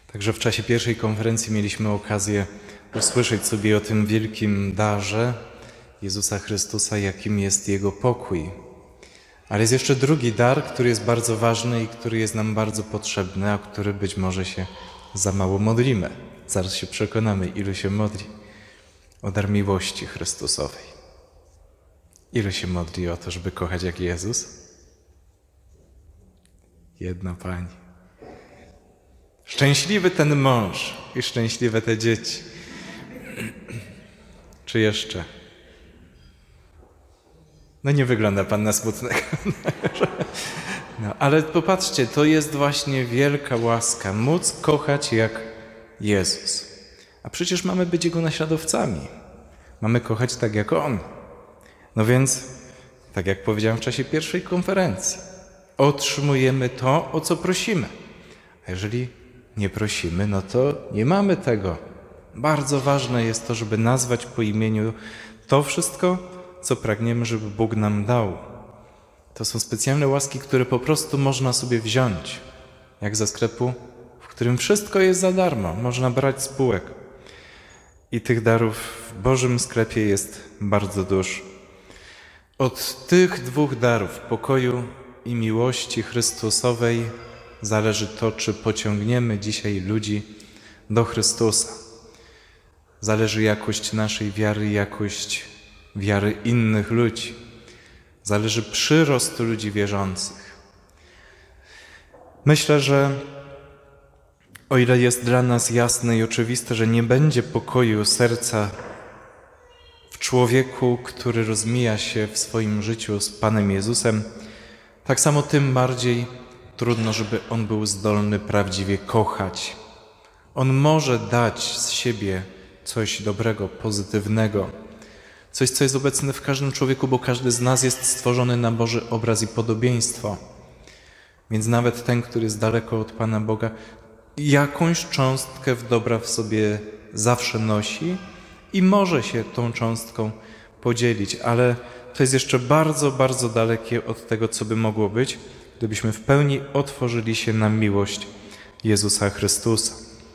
Także w czasie pierwszej konferencji mieliśmy okazję usłyszeć sobie o tym wielkim darze Jezusa Chrystusa, jakim jest Jego pokój. Ale jest jeszcze drugi dar, który jest bardzo ważny i który jest nam bardzo potrzebny, a o który być może się za mało modlimy. Zaraz się przekonamy, ilu się modli. O dar miłości Chrystusowej. Ilu się modli o to, żeby kochać jak Jezus? Jedna pani. Szczęśliwy ten mąż i szczęśliwe te dzieci. Czy jeszcze? No nie wygląda pan na smutnego. No, ale popatrzcie, to jest właśnie wielka łaska, móc kochać jak Jezus. A przecież mamy być Jego naśladowcami. Mamy kochać tak jak On. No więc, tak jak powiedziałem w czasie pierwszej konferencji, otrzymujemy to, o co prosimy. A jeżeli nie prosimy, no to nie mamy tego. Bardzo ważne jest to, żeby nazwać po imieniu to wszystko, co pragniemy, żeby Bóg nam dał. To są specjalne łaski, które po prostu można sobie wziąć, jak ze sklepu, w którym wszystko jest za darmo. Można brać z półek. I tych darów w Bożym sklepie jest bardzo dużo. Od tych dwóch darów, pokoju i miłości Chrystusowej, zależy to, czy pociągniemy dzisiaj ludzi do Chrystusa. Zależy jakość naszej wiary, jakość wiary innych ludzi. Zależy przyrost ludzi wierzących. Myślę, że o ile jest dla nas jasne i oczywiste, że nie będzie pokoju serca w człowieku, który rozmija się w swoim życiu z Panem Jezusem, tak samo tym bardziej trudno, żeby on był zdolny prawdziwie kochać. On może dać z siebie coś dobrego, pozytywnego, coś, co jest obecne w każdym człowieku, bo każdy z nas jest stworzony na Boży obraz i podobieństwo. Więc nawet ten, który jest daleko od Pana Boga, jakąś cząstkę dobra w sobie zawsze nosi i może się tą cząstką podzielić, ale to jest jeszcze bardzo, bardzo dalekie od tego, co by mogło być, gdybyśmy w pełni otworzyli się na miłość Jezusa Chrystusa.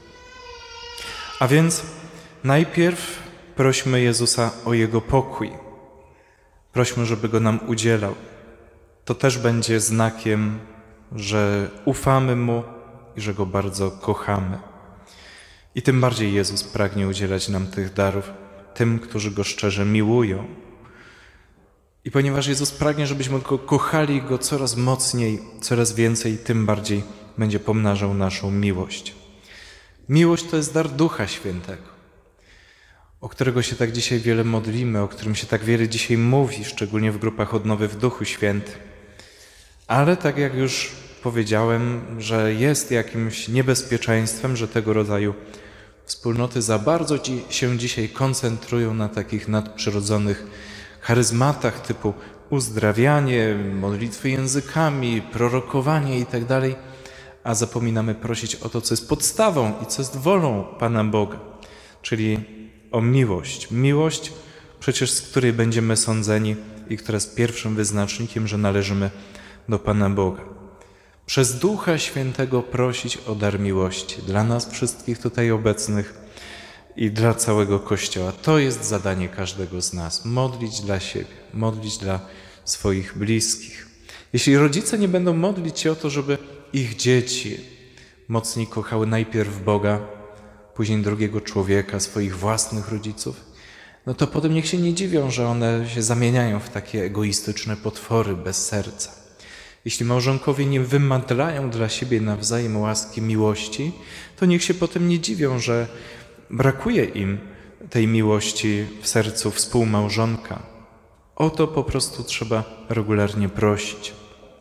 A więc najpierw prośmy Jezusa o Jego pokój. Prośmy, żeby Go nam udzielał. To też będzie znakiem, że ufamy Mu i że Go bardzo kochamy. I tym bardziej Jezus pragnie udzielać nam tych darów, tym, którzy Go szczerze miłują. I ponieważ Jezus pragnie, żebyśmy Go kochali Go coraz mocniej, coraz więcej, tym bardziej będzie pomnażał naszą miłość. Miłość to jest dar Ducha Świętego, o którego się tak dzisiaj wiele modlimy, o którym się tak wiele dzisiaj mówi, szczególnie w grupach odnowy w Duchu Świętym. Ale tak jak już powiedziałem, że jest jakimś niebezpieczeństwem, że tego rodzaju wspólnoty za bardzo się dzisiaj koncentrują na takich nadprzyrodzonych charyzmatach typu uzdrawianie, modlitwy językami, prorokowanie itd., a zapominamy prosić o to, co jest podstawą i co jest wolą Pana Boga, czyli o miłość. Miłość, przecież z której będziemy sądzeni i która jest pierwszym wyznacznikiem, że należymy do Pana Boga. Przez Ducha Świętego prosić o dar miłości dla nas wszystkich tutaj obecnych i dla całego Kościoła. To jest zadanie każdego z nas. Modlić dla siebie, modlić dla swoich bliskich. Jeśli rodzice nie będą modlić się o to, żeby ich dzieci mocniej kochały najpierw Boga, później drugiego człowieka, swoich własnych rodziców, no to potem niech się nie dziwią, że one się zamieniają w takie egoistyczne potwory bez serca. Jeśli małżonkowie nie wymadlają dla siebie nawzajem łaski miłości, to niech się potem nie dziwią, że brakuje im tej miłości w sercu współmałżonka. O to po prostu trzeba regularnie prosić.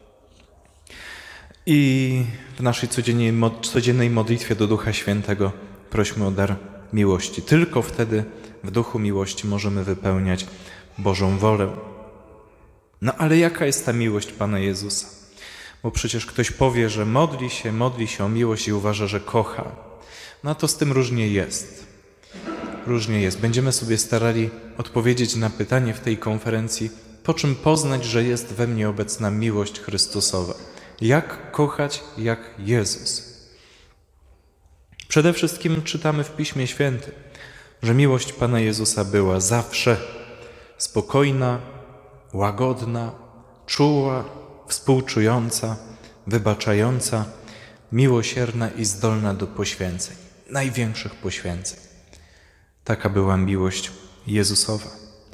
I w naszej codziennej modlitwie do Ducha Świętego prośmy o dar miłości. Tylko wtedy w duchu miłości możemy wypełniać Bożą wolę. No ale jaka jest ta miłość Pana Jezusa? Bo przecież ktoś powie, że modli się o miłość i uważa, że kocha. No to z tym różnie jest. Różnie jest. Będziemy sobie starali odpowiedzieć na pytanie w tej konferencji, po czym poznać, że jest we mnie obecna miłość Chrystusowa. Jak kochać jak Jezus? Przede wszystkim czytamy w Piśmie Świętym, że miłość Pana Jezusa była zawsze spokojna, łagodna, czuła, współczująca, wybaczająca, miłosierna i zdolna do poświęceń, największych poświęceń. Taka była miłość Jezusowa.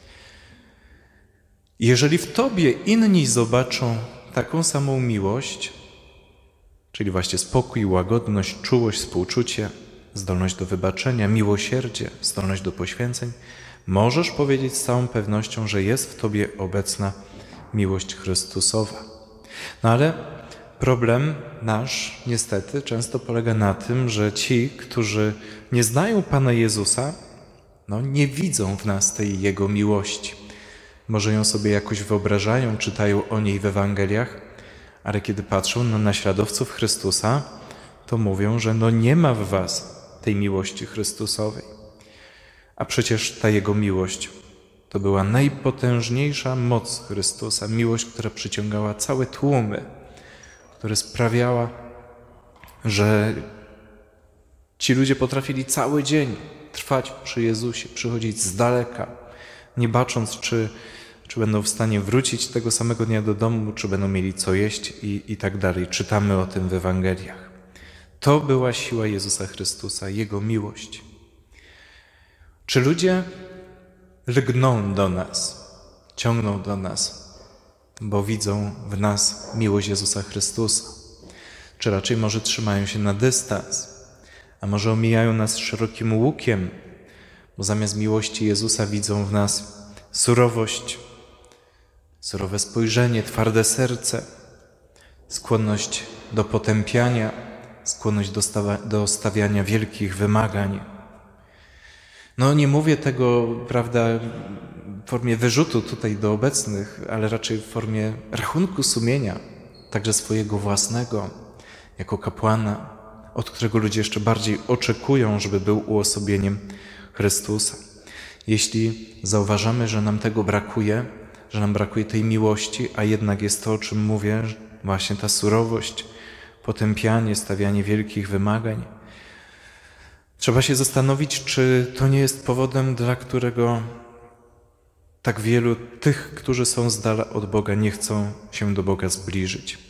Jeżeli w Tobie inni zobaczą taką samą miłość, czyli właśnie spokój, łagodność, czułość, współczucie, zdolność do wybaczenia, miłosierdzie, zdolność do poświęceń, możesz powiedzieć z całą pewnością, że jest w Tobie obecna miłość Chrystusowa. No ale problem nasz niestety często polega na tym, że ci, którzy nie znają Pana Jezusa, nie widzą w nas tej Jego miłości. Może ją sobie jakoś wyobrażają, czytają o niej w Ewangeliach, ale kiedy patrzą na naśladowców Chrystusa, to mówią, że nie ma w was tej miłości Chrystusowej. A przecież ta Jego miłość to była najpotężniejsza moc Chrystusa, miłość, która przyciągała całe tłumy, która sprawiała, że ci ludzie potrafili cały dzień trwać przy Jezusie, przychodzić z daleka, nie bacząc, czy będą w stanie wrócić tego samego dnia do domu, czy będą mieli co jeść i tak dalej. Czytamy o tym w Ewangeliach. To była siła Jezusa Chrystusa, Jego miłość. Czy ludzie lgną do nas, ciągną do nas, bo widzą w nas miłość Jezusa Chrystusa? Czy raczej może trzymają się na dystans, a może omijają nas szerokim łukiem, bo zamiast miłości Jezusa widzą w nas surowość, surowe spojrzenie, twarde serce, skłonność do potępiania, skłonność do stawiania wielkich wymagań. Nie mówię tego, w formie wyrzutu tutaj do obecnych, ale raczej w formie rachunku sumienia, także swojego własnego, jako kapłana, od którego ludzie jeszcze bardziej oczekują, żeby był uosobieniem Chrystusa. Jeśli zauważamy, że nam tego brakuje, że nam brakuje tej miłości, a jednak jest to, o czym mówię, właśnie ta surowość, potępianie, stawianie wielkich wymagań, trzeba się zastanowić, czy to nie jest powodem, dla którego tak wielu tych, którzy są z dala od Boga, nie chcą się do Boga zbliżyć.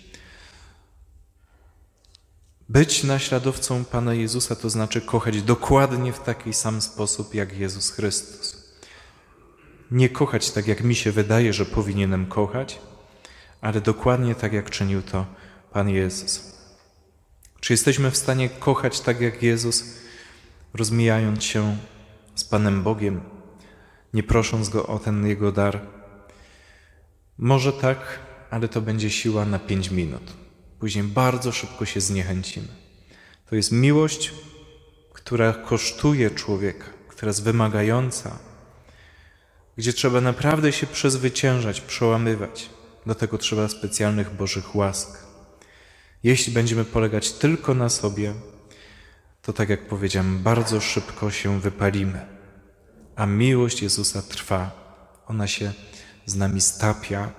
Być naśladowcą Pana Jezusa to znaczy kochać dokładnie w taki sam sposób jak Jezus Chrystus. Nie kochać tak, jak mi się wydaje, że powinienem kochać, ale dokładnie tak, jak czynił to Pan Jezus. Czy jesteśmy w stanie kochać tak, jak Jezus, rozmijając się z Panem Bogiem, nie prosząc Go o ten Jego dar? Może tak, ale to będzie siła na 5 minut. Później bardzo szybko się zniechęcimy. To jest miłość, która kosztuje człowieka, która jest wymagająca, gdzie trzeba naprawdę się przezwyciężać, przełamywać. Do tego trzeba specjalnych Bożych łask. Jeśli będziemy polegać tylko na sobie, to tak jak powiedziałem, bardzo szybko się wypalimy. A miłość Jezusa trwa. Ona się z nami stapia.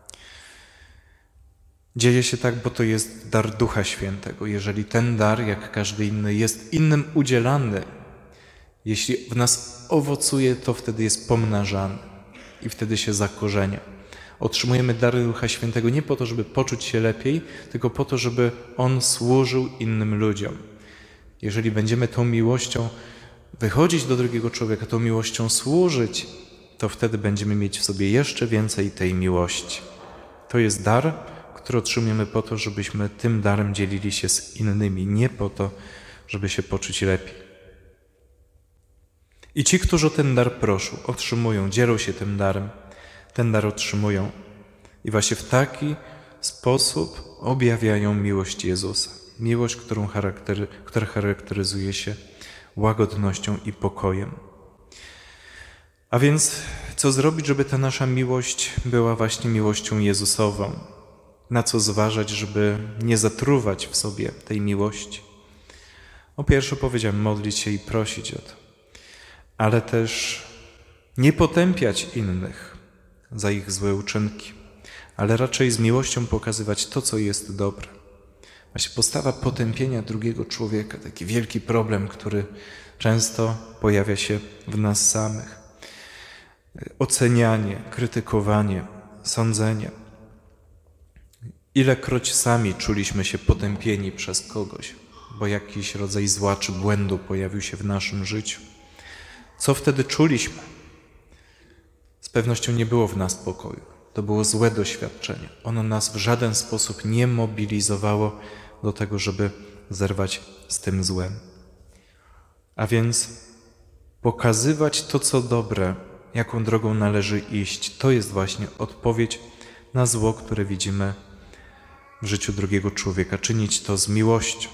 Dzieje się tak, bo to jest dar Ducha Świętego. Jeżeli ten dar, jak każdy inny, jest innym udzielany, jeśli w nas owocuje, to wtedy jest pomnażany i wtedy się zakorzenia. Otrzymujemy dar Ducha Świętego nie po to, żeby poczuć się lepiej, tylko po to, żeby On służył innym ludziom. Jeżeli będziemy tą miłością wychodzić do drugiego człowieka, tą miłością służyć, to wtedy będziemy mieć w sobie jeszcze więcej tej miłości. To jest dar, który otrzymujemy po to, żebyśmy tym darem dzielili się z innymi, nie po to, żeby się poczuć lepiej. I ci, którzy o ten dar proszą, otrzymują, dzielą się tym darem, ten dar otrzymują. I właśnie w taki sposób objawiają miłość Jezusa. Miłość, która charakteryzuje się łagodnością i pokojem. A więc co zrobić, żeby ta nasza miłość była właśnie miłością Jezusową? Na co zważać, żeby nie zatruwać w sobie tej miłości? Po pierwsze powiedziałem, modlić się i prosić o to, ale też nie potępiać innych za ich złe uczynki, ale raczej z miłością pokazywać to, co jest dobre. Właśnie postawa potępienia drugiego człowieka, taki wielki problem, który często pojawia się w nas samych. Ocenianie, krytykowanie, sądzenie. Ilekroć sami czuliśmy się potępieni przez kogoś, bo jakiś rodzaj zła czy błędu pojawił się w naszym życiu. Co wtedy czuliśmy? Z pewnością nie było w nas pokoju. To było złe doświadczenie. Ono nas w żaden sposób nie mobilizowało do tego, żeby zerwać z tym złem. A więc pokazywać to, co dobre, jaką drogą należy iść, to jest właśnie odpowiedź na zło, które widzimy w życiu drugiego człowieka. Czynić to z miłością.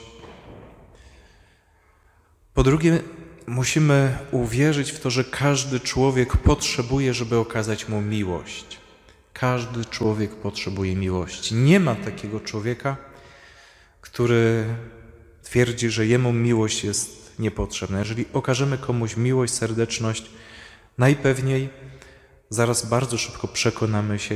Po drugie, musimy uwierzyć w to, że każdy człowiek potrzebuje, żeby okazać mu miłość. Każdy człowiek potrzebuje miłości. Nie ma takiego człowieka, który twierdzi, że jemu miłość jest niepotrzebna. Jeżeli okażemy komuś miłość, serdeczność, najpewniej zaraz bardzo szybko przekonamy się,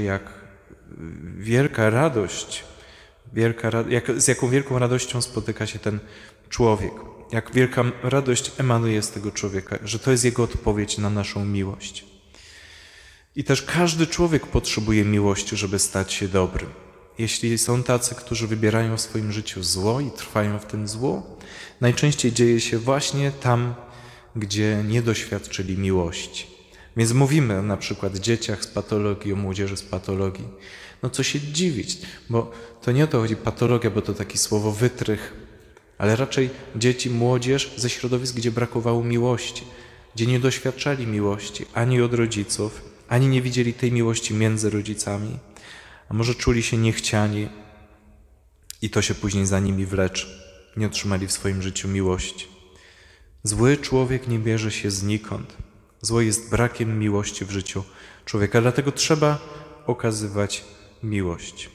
z jaką wielką radością spotyka się ten człowiek. Jak wielka radość emanuje z tego człowieka, że to jest jego odpowiedź na naszą miłość. I też każdy człowiek potrzebuje miłości, żeby stać się dobrym. Jeśli są tacy, którzy wybierają w swoim życiu zło i trwają w tym zło, najczęściej dzieje się właśnie tam, gdzie nie doświadczyli miłości. Więc mówimy na przykład o dzieciach z patologii, o młodzieży z patologii. No co się dziwić, bo to nie o to chodzi patologia, bo to takie słowo wytrych, ale raczej dzieci, młodzież ze środowisk, gdzie brakowało miłości, gdzie nie doświadczali miłości ani od rodziców, ani nie widzieli tej miłości między rodzicami, a może czuli się niechciani i to się później za nimi wleczy. Nie otrzymali w swoim życiu miłości. Zły człowiek nie bierze się znikąd. Zło jest brakiem miłości w życiu człowieka, dlatego trzeba okazywać miłość.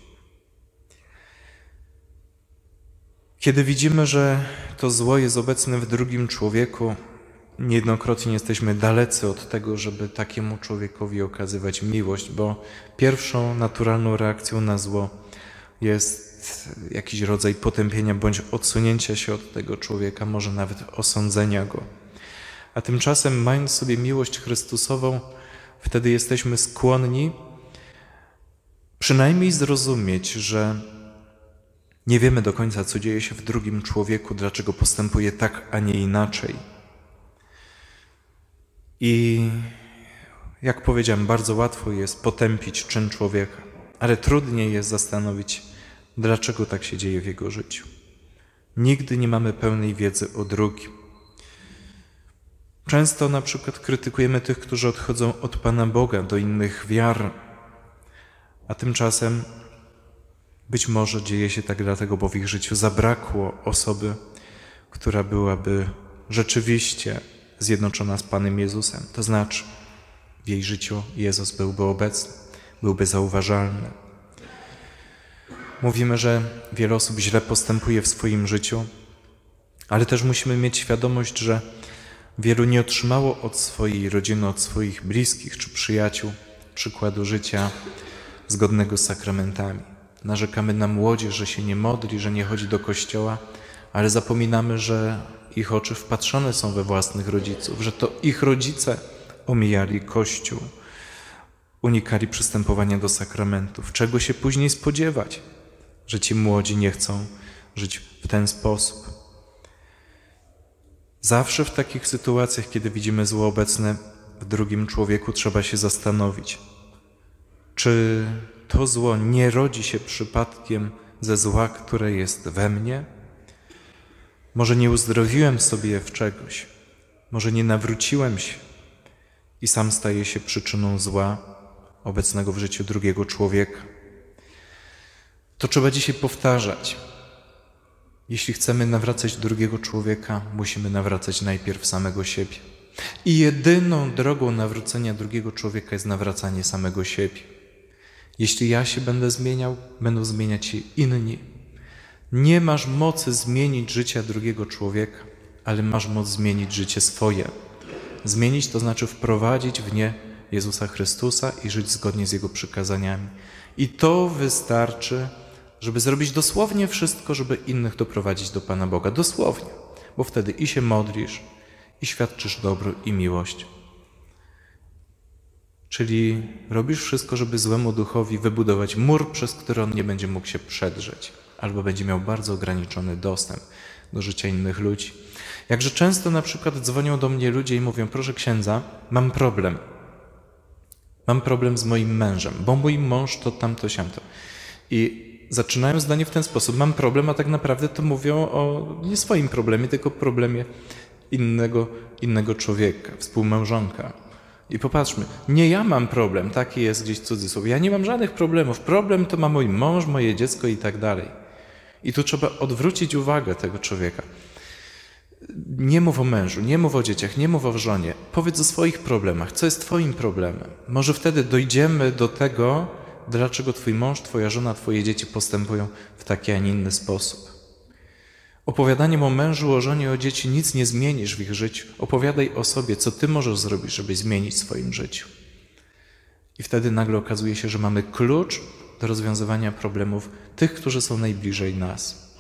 Kiedy widzimy, że to zło jest obecne w drugim człowieku, niejednokrotnie jesteśmy dalecy od tego, żeby takiemu człowiekowi okazywać miłość, bo pierwszą naturalną reakcją na zło jest jakiś rodzaj potępienia bądź odsunięcia się od tego człowieka, może nawet osądzenia go. A tymczasem, mając sobie miłość Chrystusową, wtedy jesteśmy skłonni przynajmniej zrozumieć, że nie wiemy do końca, co dzieje się w drugim człowieku, dlaczego postępuje tak, a nie inaczej. I jak powiedziałem, bardzo łatwo jest potępić czyn człowieka, ale trudniej jest zastanowić, dlaczego tak się dzieje w jego życiu. Nigdy nie mamy pełnej wiedzy o drugim. Często na przykład krytykujemy tych, którzy odchodzą od Pana Boga do innych wiar, a tymczasem być może dzieje się tak dlatego, bo w ich życiu zabrakło osoby, która byłaby rzeczywiście zjednoczona z Panem Jezusem. To znaczy, w jej życiu Jezus byłby obecny, byłby zauważalny. Mówimy, że wiele osób źle postępuje w swoim życiu, ale też musimy mieć świadomość, że wielu nie otrzymało od swojej rodziny, od swoich bliskich czy przyjaciół przykładu życia zgodnego z sakramentami. Narzekamy na młodzież, że się nie modli, że nie chodzi do kościoła, ale zapominamy, że ich oczy wpatrzone są we własnych rodziców, że to ich rodzice omijali Kościół, unikali przystępowania do sakramentów. Czego się później spodziewać, że ci młodzi nie chcą żyć w ten sposób? Zawsze w takich sytuacjach, kiedy widzimy zło obecne w drugim człowieku, trzeba się zastanowić, czy to zło nie rodzi się przypadkiem ze zła, które jest we mnie? Może nie uzdrowiłem sobie w czegoś, może nie nawróciłem się i sam staję się przyczyną zła obecnego w życiu drugiego człowieka. To trzeba dzisiaj powtarzać. Jeśli chcemy nawracać drugiego człowieka, musimy nawracać najpierw samego siebie. I jedyną drogą nawrócenia drugiego człowieka jest nawracanie samego siebie. Jeśli ja się będę zmieniał, będą zmieniać się inni. Nie masz mocy zmienić życia drugiego człowieka, ale masz moc zmienić życie swoje. Zmienić to znaczy wprowadzić w nie Jezusa Chrystusa i żyć zgodnie z Jego przykazaniami. I to wystarczy, żeby zrobić dosłownie wszystko, żeby innych doprowadzić do Pana Boga. Dosłownie, bo wtedy i się modlisz, i świadczysz dobro i miłość. Czyli robisz wszystko, żeby złemu duchowi wybudować mur, przez który on nie będzie mógł się przedrzeć, albo będzie miał bardzo ograniczony dostęp do życia innych ludzi. Jakże często na przykład dzwonią do mnie ludzie i mówią: proszę księdza, mam problem. Mam problem z moim mężem, bo mój mąż to tamto, siamto. I zaczynają zdanie w ten sposób: mam problem, a tak naprawdę to mówią o nie swoim problemie, tylko problemie innego człowieka, współmałżonka. I popatrzmy, nie ja mam problem, taki jest gdzieś cudzysłów, ja nie mam żadnych problemów, problem to ma mój mąż, moje dziecko i tak dalej. I tu trzeba odwrócić uwagę tego człowieka. Nie mów o mężu, nie mów o dzieciach, nie mów o żonie, powiedz o swoich problemach, co jest twoim problemem. Może wtedy dojdziemy do tego, dlaczego twój mąż, twoja żona, twoje dzieci postępują w taki, a nie inny sposób. Opowiadaniem o mężu, o żonie, o dzieci nic nie zmienisz w ich życiu. Opowiadaj o sobie, co ty możesz zrobić, żeby zmienić w swoim życiu. I wtedy nagle okazuje się, że mamy klucz do rozwiązywania problemów tych, którzy są najbliżej nas.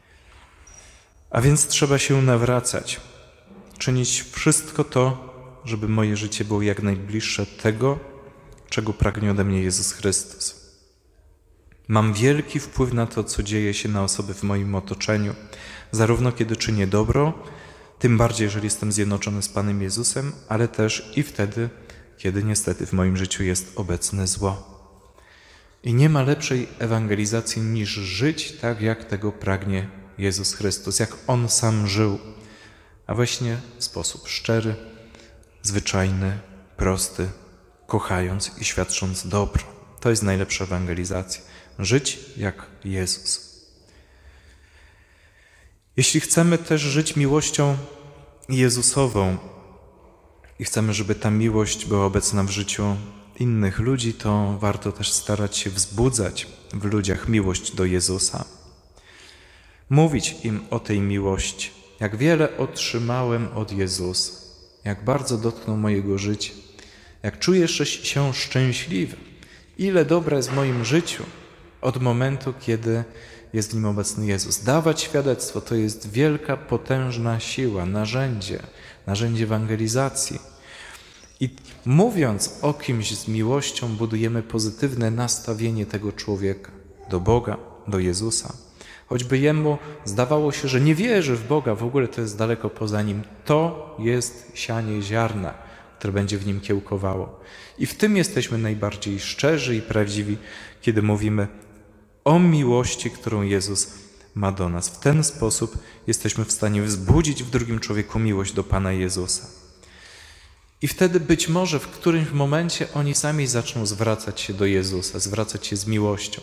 A więc trzeba się nawracać, czynić wszystko to, żeby moje życie było jak najbliższe tego, czego pragnie ode mnie Jezus Chrystus. Mam wielki wpływ na to, co dzieje się na osoby w moim otoczeniu, zarówno kiedy czynię dobro, tym bardziej, jeżeli jestem zjednoczony z Panem Jezusem, ale też i wtedy, kiedy niestety w moim życiu jest obecne zło. I nie ma lepszej ewangelizacji niż żyć tak, jak tego pragnie Jezus Chrystus, jak On sam żył, a właśnie w sposób szczery, zwyczajny, prosty, kochając i świadcząc dobro. To jest najlepsza ewangelizacja. Żyć jak Jezus. Jeśli chcemy też żyć miłością Jezusową i chcemy, żeby ta miłość była obecna w życiu innych ludzi, to warto też starać się wzbudzać w ludziach miłość do Jezusa. Mówić im o tej miłości, jak wiele otrzymałem od Jezusa, jak bardzo dotknął mojego życia, jak czuję się szczęśliwy, ile dobra jest w moim życiu od momentu, kiedy jest w nim obecny Jezus. Dawać świadectwo to jest wielka, potężna siła, narzędzie ewangelizacji. I mówiąc o kimś z miłością, budujemy pozytywne nastawienie tego człowieka do Boga, do Jezusa. Choćby jemu zdawało się, że nie wierzy w Boga, w ogóle to jest daleko poza nim. To jest sianie ziarna, które będzie w nim kiełkowało. I w tym jesteśmy najbardziej szczerzy i prawdziwi, kiedy mówimy o miłości, którą Jezus ma do nas. W ten sposób jesteśmy w stanie wzbudzić w drugim człowieku miłość do Pana Jezusa. I wtedy być może w którymś momencie oni sami zaczną zwracać się do Jezusa, zwracać się z miłością.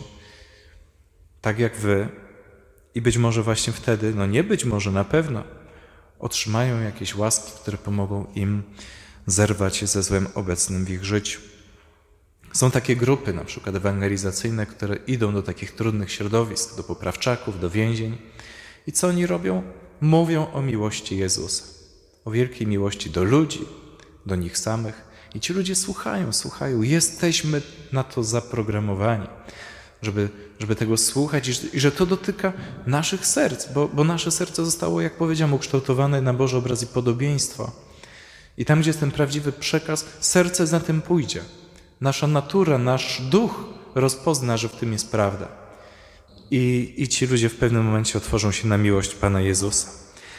Tak jak wy. I być może właśnie wtedy, nie być może, na pewno, otrzymają jakieś łaski, które pomogą im zerwać ze złem obecnym w ich życiu. Są takie grupy, na przykład ewangelizacyjne, które idą do takich trudnych środowisk, do poprawczaków, do więzień. I co oni robią? Mówią o miłości Jezusa, o wielkiej miłości do ludzi, do nich samych. I ci ludzie słuchają. Jesteśmy na to zaprogramowani, żeby tego słuchać i że to dotyka naszych serc, bo nasze serce zostało, jak powiedziałem, ukształtowane na Boży obraz i podobieństwo. I tam, gdzie jest ten prawdziwy przekaz, serce za tym pójdzie. Nasza natura, nasz duch rozpozna, że w tym jest prawda. I ci ludzie w pewnym momencie otworzą się na miłość Pana Jezusa.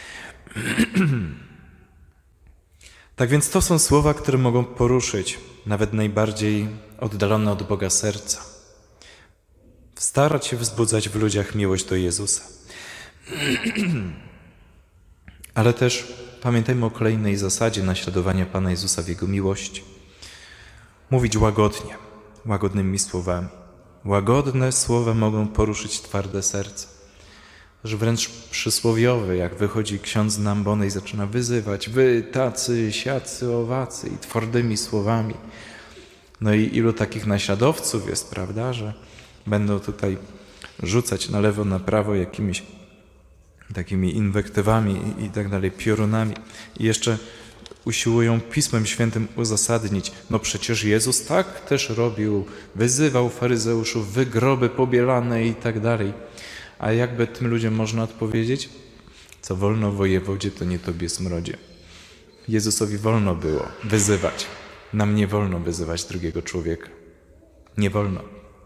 Tak więc to są słowa, które mogą poruszyć nawet najbardziej oddalone od Boga serca. Starać się wzbudzać w ludziach miłość do Jezusa. Ale też pamiętajmy o kolejnej zasadzie naśladowania Pana Jezusa w Jego miłości. Mówić łagodnie, łagodnymi słowami. Łagodne słowa mogą poruszyć twarde serce. Że wręcz przysłowiowy, jak wychodzi ksiądz z ambony i zaczyna wyzywać: wy tacy, siacy, owacy, i twardymi słowami. I ilu takich naśladowców jest, prawda, że będą tutaj rzucać na lewo, na prawo jakimiś takimi inwektywami i tak dalej, piorunami. I jeszcze usiłują Pismem Świętym uzasadnić. No przecież Jezus tak też robił, wyzywał faryzeuszów, wygroby pobielane i tak dalej. A jakby tym ludziom można odpowiedzieć? Co wolno wojewodzie, to nie tobie smrodzie. Jezusowi wolno było wyzywać. Nam nie wolno wyzywać drugiego człowieka. Nie wolno.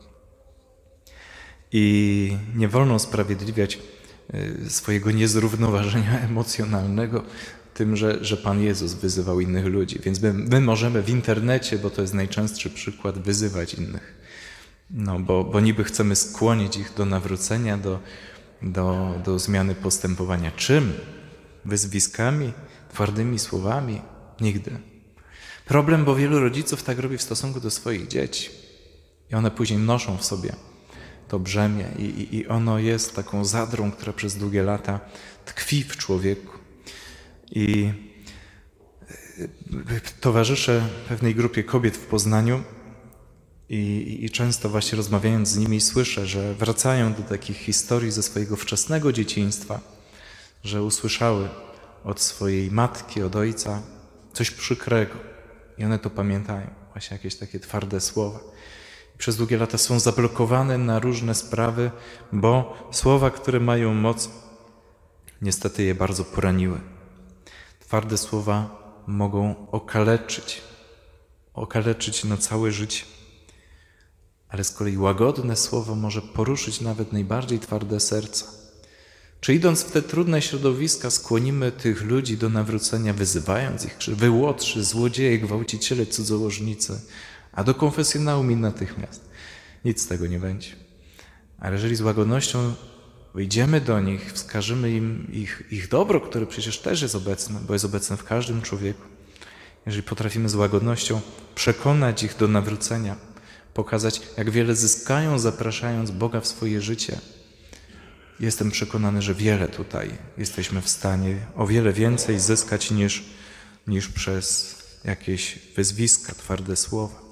I nie wolno usprawiedliwiać swojego niezrównoważenia emocjonalnego tym, że Pan Jezus wyzywał innych ludzi. Więc my możemy w internecie, bo to jest najczęstszy przykład, wyzywać innych. No, bo niby chcemy skłonić ich do nawrócenia, do zmiany postępowania. Czym? Wyzwiskami? Twardymi słowami? Nigdy. Problem, bo wielu rodziców tak robi w stosunku do swoich dzieci. I one później noszą w sobie to brzemię i ono jest taką zadrą, która przez długie lata tkwi w człowieku. I towarzyszę pewnej grupie kobiet w Poznaniu i często właśnie rozmawiając z nimi słyszę, że wracają do takich historii ze swojego wczesnego dzieciństwa, że usłyszały od swojej matki, od ojca coś przykrego i one to pamiętają, właśnie jakieś takie twarde słowa. I przez długie lata są zablokowane na różne sprawy, bo słowa, które mają moc, niestety je bardzo poraniły. Twarde słowa mogą okaleczyć na całe życie. Ale z kolei łagodne słowo może poruszyć nawet najbardziej twarde serca. Czy idąc w te trudne środowiska skłonimy tych ludzi do nawrócenia, wyzywając ich, że wy łotrzy, złodzieje, gwałciciele, cudzołożnicy, a do konfesjonału mi natychmiast. Nic z tego nie będzie. Ale jeżeli z łagodnością wyjdziemy do nich, wskażemy im ich dobro, które przecież też jest obecne, bo jest obecne w każdym człowieku. Jeżeli potrafimy z łagodnością przekonać ich do nawrócenia, pokazać, jak wiele zyskają, zapraszając Boga w swoje życie, jestem przekonany, że wiele tutaj jesteśmy w stanie o wiele więcej zyskać niż przez jakieś wyzwiska, twarde słowa.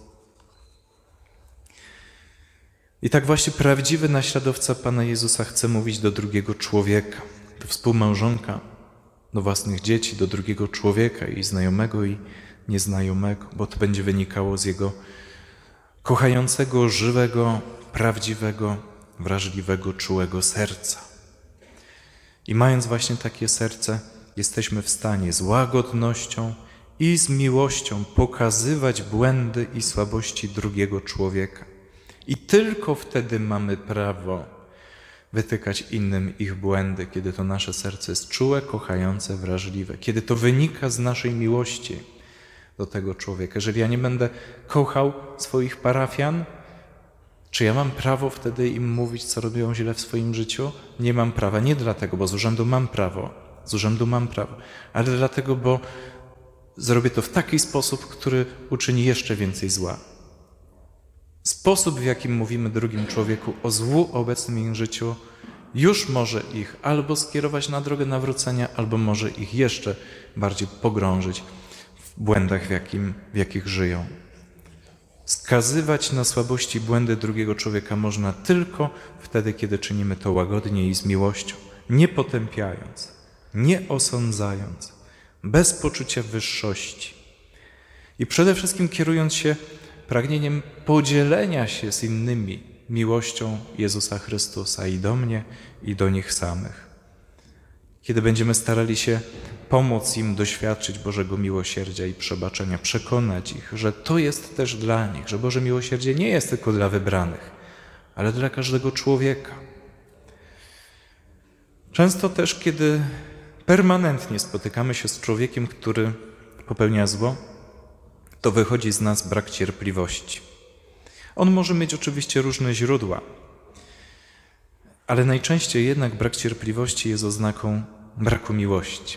I tak właśnie prawdziwy naśladowca Pana Jezusa chce mówić do drugiego człowieka, do współmałżonka, do własnych dzieci, do drugiego człowieka i znajomego i nieznajomego, bo to będzie wynikało z jego kochającego, żywego, prawdziwego, wrażliwego, czułego serca. I mając właśnie takie serce, jesteśmy w stanie z łagodnością i z miłością pokazywać błędy i słabości drugiego człowieka. I tylko wtedy mamy prawo wytykać innym ich błędy, kiedy to nasze serce jest czułe, kochające, wrażliwe, kiedy to wynika z naszej miłości do tego człowieka. Jeżeli ja nie będę kochał swoich parafian, czy ja mam prawo wtedy im mówić, co robią źle w swoim życiu? Nie mam prawa. Nie dlatego, bo z urzędu mam prawo, ale dlatego, bo zrobię to w taki sposób, który uczyni jeszcze więcej zła. Sposób, w jakim mówimy drugim człowieku o złu obecnym w ich życiu, już może ich albo skierować na drogę nawrócenia, albo może ich jeszcze bardziej pogrążyć w błędach, w jakich żyją. Skazywać na słabości i błędy drugiego człowieka można tylko wtedy, kiedy czynimy to łagodnie i z miłością, nie potępiając, nie osądzając, bez poczucia wyższości i przede wszystkim kierując się pragnieniem podzielenia się z innymi miłością Jezusa Chrystusa i do mnie, i do nich samych. Kiedy będziemy starali się pomóc im doświadczyć Bożego miłosierdzia i przebaczenia, przekonać ich, że to jest też dla nich, że Boże miłosierdzie nie jest tylko dla wybranych, ale dla każdego człowieka. Często też, kiedy permanentnie spotykamy się z człowiekiem, który popełnia zło, to wychodzi z nas brak cierpliwości. On może mieć oczywiście różne źródła, ale najczęściej jednak brak cierpliwości jest oznaką braku miłości.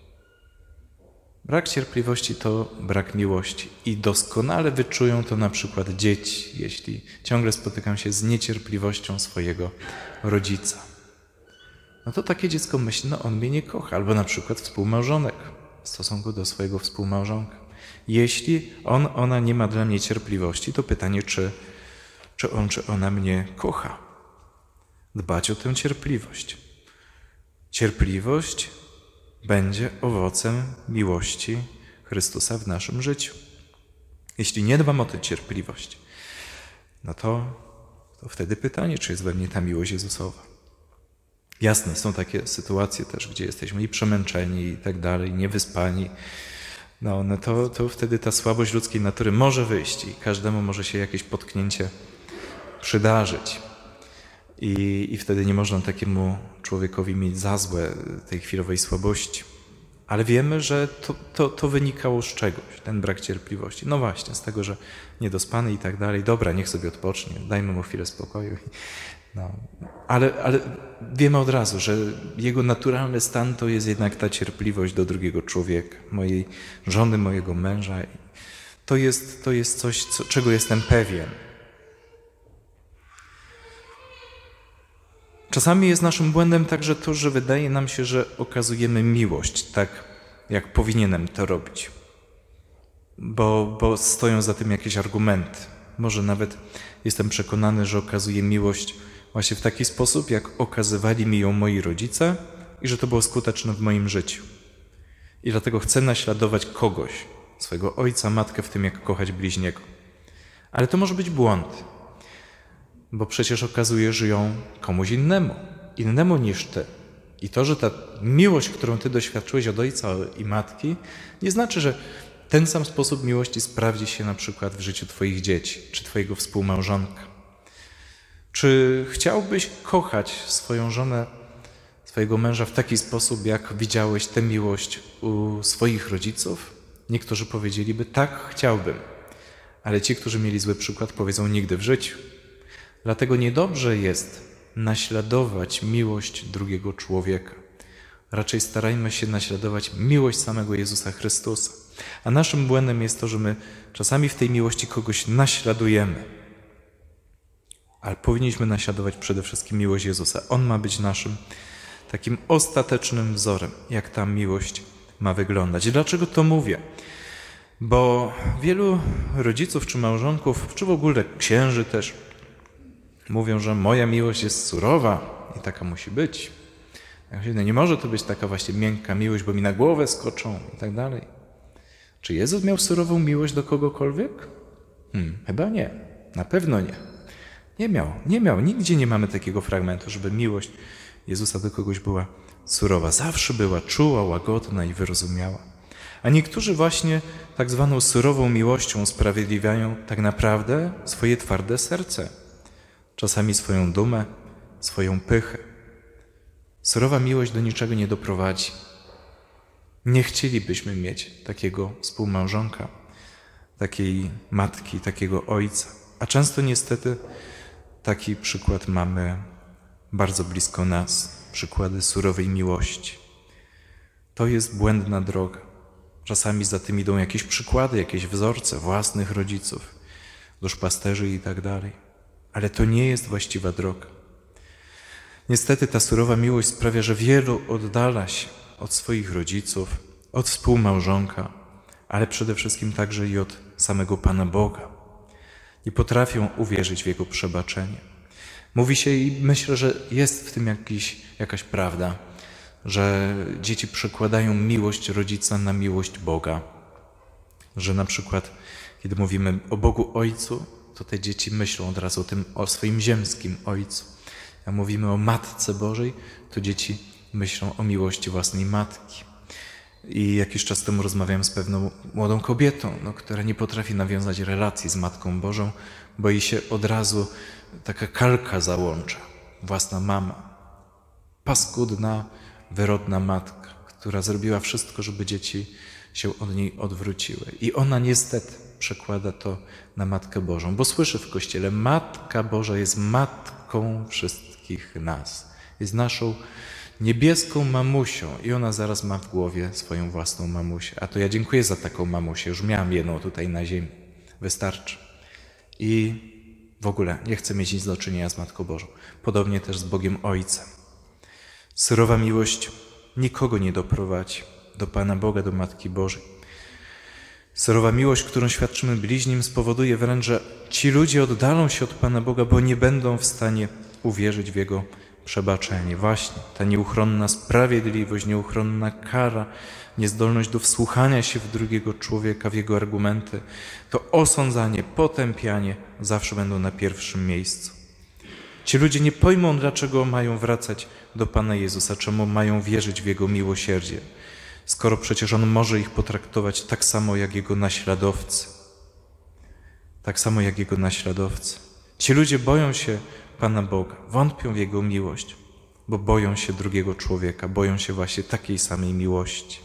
Brak cierpliwości to brak miłości i doskonale wyczują to na przykład dzieci, jeśli ciągle spotykam się z niecierpliwością swojego rodzica. No to takie dziecko myśli, no on mnie nie kocha, albo na przykład współmałżonek w stosunku do swojego współmałżonka. Jeśli ona nie ma dla mnie cierpliwości, to pytanie, czy on, czy ona mnie kocha. Dbać o tę cierpliwość. Cierpliwość będzie owocem miłości Chrystusa w naszym życiu. Jeśli nie dbam o tę cierpliwość, no to wtedy pytanie, czy jest we mnie ta miłość Jezusowa. Jasne, są takie sytuacje też, gdzie jesteśmy i przemęczeni i tak dalej, niewyspani. No to wtedy ta słabość ludzkiej natury może wyjść i każdemu może się jakieś potknięcie przydarzyć. I wtedy nie można takiemu człowiekowi mieć za złe tej chwilowej słabości. Ale wiemy, że to wynikało z czegoś, ten brak cierpliwości. No właśnie, z tego, że niedospany i tak dalej. Dobra, niech sobie odpocznie, dajmy mu chwilę spokoju. No. Ale wiemy od razu, że jego naturalny stan to jest jednak ta cierpliwość do drugiego człowieka, mojej żony, mojego męża. To jest coś, czego jestem pewien. Czasami jest naszym błędem także to, że wydaje nam się, że okazujemy miłość tak, jak powinienem to robić. Bo stoją za tym jakieś argumenty. Może nawet jestem przekonany, że okazuję miłość właśnie w taki sposób, jak okazywali mi ją moi rodzice i że to było skuteczne w moim życiu. I dlatego chcę naśladować kogoś, swojego ojca, matkę w tym, jak kochać bliźniego. Ale to może być błąd, bo przecież okazujesz ją komuś innemu niż ty. I to, że ta miłość, którą ty doświadczyłeś od ojca i matki, nie znaczy, że ten sam sposób miłości sprawdzi się na przykład w życiu twoich dzieci, czy twojego współmałżonka. Czy chciałbyś kochać swoją żonę, swojego męża w taki sposób, jak widziałeś tę miłość u swoich rodziców? Niektórzy powiedzieliby, tak, chciałbym. Ale ci, którzy mieli zły przykład, powiedzą nigdy w życiu. Dlatego niedobrze jest naśladować miłość drugiego człowieka. Raczej starajmy się naśladować miłość samego Jezusa Chrystusa. A naszym błędem jest to, że my czasami w tej miłości kogoś naśladujemy. Ale powinniśmy naśladować przede wszystkim miłość Jezusa. On ma być naszym takim ostatecznym wzorem, jak ta miłość ma wyglądać. Dlaczego to mówię? Bo wielu rodziców czy małżonków, czy w ogóle księży też, mówią, że moja miłość jest surowa i taka musi być. Nie może to być taka właśnie miękka miłość, bo mi na głowę skoczą i tak dalej. Czy Jezus miał surową miłość do kogokolwiek? Chyba nie. Na pewno nie. Nie miał. Nigdzie nie mamy takiego fragmentu, żeby miłość Jezusa do kogoś była surowa. Zawsze była czuła, łagodna i wyrozumiała. A niektórzy właśnie tak zwaną surową miłością usprawiedliwiają tak naprawdę swoje twarde serce. Czasami swoją dumę, swoją pychę. Surowa miłość do niczego nie doprowadzi. Nie chcielibyśmy mieć takiego współmałżonka, takiej matki, takiego ojca. A często niestety taki przykład mamy bardzo blisko nas. Przykłady surowej miłości. To jest błędna droga. Czasami za tym idą jakieś przykłady, jakieś wzorce własnych rodziców, duszpasterzy i tak dalej. Ale to nie jest właściwa droga. Niestety ta surowa miłość sprawia, że wielu oddala się od swoich rodziców, od współmałżonka, ale przede wszystkim także i od samego Pana Boga. Nie potrafią uwierzyć w Jego przebaczenie. Mówi się i myślę, że jest w tym jakaś prawda, że dzieci przekładają miłość rodzica na miłość Boga. Że na przykład, kiedy mówimy o Bogu Ojcu, to te dzieci myślą od razu o swoim ziemskim Ojcu. Jak mówimy o Matce Bożej, to dzieci myślą o miłości własnej matki. I jakiś czas temu rozmawiałem z pewną młodą kobietą, która nie potrafi nawiązać relacji z Matką Bożą, bo jej się od razu taka kalka załącza. Własna mama. Paskudna, wyrodna matka, która zrobiła wszystko, żeby dzieci się od niej odwróciły. I ona niestety przekłada to na Matkę Bożą, bo słyszy w Kościele, Matka Boża jest matką wszystkich nas. Jest naszą niebieską mamusią i ona zaraz ma w głowie swoją własną mamusię. A to ja dziękuję za taką mamusię, już miałam jedną tutaj na ziemi. Wystarczy. I w ogóle nie chcę mieć nic do czynienia z Matką Bożą. Podobnie też z Bogiem Ojcem. Surowa miłość nikogo nie doprowadzi do Pana Boga, do Matki Bożej. Surowa miłość, którą świadczymy bliźnim, spowoduje wręcz, że ci ludzie oddalą się od Pana Boga, bo nie będą w stanie uwierzyć w Jego przebaczenie. Właśnie ta nieuchronna sprawiedliwość, nieuchronna kara, niezdolność do wsłuchania się w drugiego człowieka, w jego argumenty, to osądzanie, potępianie zawsze będą na pierwszym miejscu. Ci ludzie nie pojmą, dlaczego mają wracać do Pana Jezusa, czemu mają wierzyć w Jego miłosierdzie, skoro przecież On może ich potraktować tak samo jak Jego naśladowcy. Tak samo jak Jego naśladowcy. Ci ludzie boją się Pana Boga, wątpią w Jego miłość, bo boją się drugiego człowieka, boją się właśnie takiej samej miłości.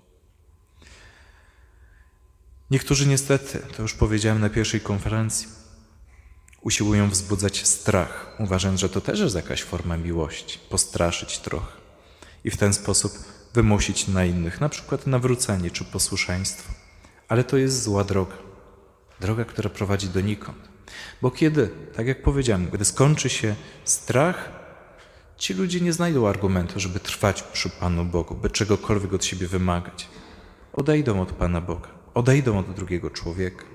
Niektórzy niestety, to już powiedziałem na pierwszej konferencji, usiłują wzbudzać strach, uważając, że to też jest jakaś forma miłości, postraszyć trochę i w ten sposób wymusić na innych, na przykład nawrócenie czy posłuszeństwo. Ale to jest zła droga. Droga, która prowadzi donikąd. Bo kiedy, tak jak powiedziałem, gdy skończy się strach, ci ludzie nie znajdą argumentu, żeby trwać przy Panu Bogu, by czegokolwiek od siebie wymagać. Odejdą od Pana Boga, odejdą od drugiego człowieka.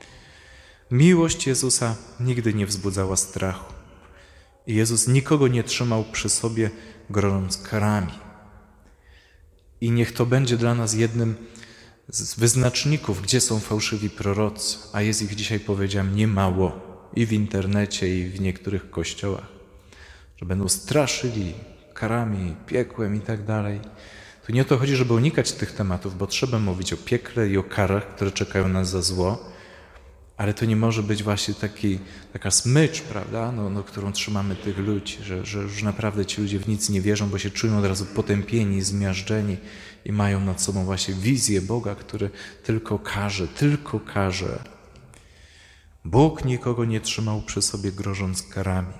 Miłość Jezusa nigdy nie wzbudzała strachu. I Jezus nikogo nie trzymał przy sobie, grożąc karami. I niech to będzie dla nas jednym z wyznaczników, gdzie są fałszywi prorocy, a jest ich dzisiaj, powiedziałem, niemało i w internecie, i w niektórych kościołach, że będą straszyli karami, piekłem i tak dalej. Tu nie o to chodzi, żeby unikać tych tematów, bo trzeba mówić o piekle i o karach, które czekają nas za zło, ale to nie może być właśnie taka smycz, prawda, którą trzymamy tych ludzi, że już naprawdę ci ludzie w nic nie wierzą, bo się czują od razu potępieni, zmiażdżeni i mają nad sobą właśnie wizję Boga, który tylko karze. Bóg nikogo nie trzymał przy sobie, grożąc karami.